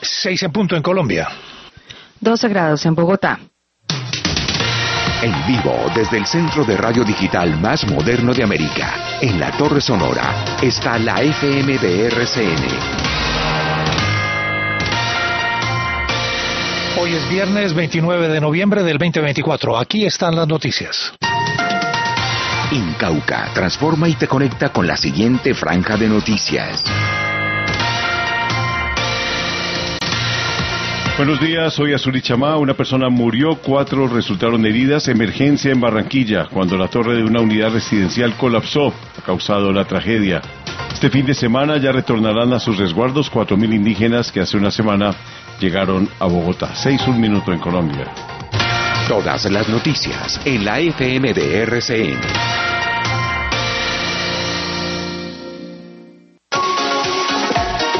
6 en punto en Colombia. 12 grados en Bogotá. En vivo desde el centro de radio digital más moderno de América, en la Torre Sonora, está la FM de RCN. Hoy es viernes 29 de noviembre del 2024. Aquí están las noticias. Incauca transforma y te conecta con la siguiente franja de noticias. Buenos días, soy Azuri Chamá. Una persona murió, 4 resultaron heridas. Emergencia en Barranquilla, cuando la torre de una unidad residencial colapsó, ha causado la tragedia. Este fin de semana ya retornarán a sus resguardos 4.000 indígenas que hace una semana llegaron a Bogotá. 6:01 en Colombia. Todas las noticias en la FM de RCN.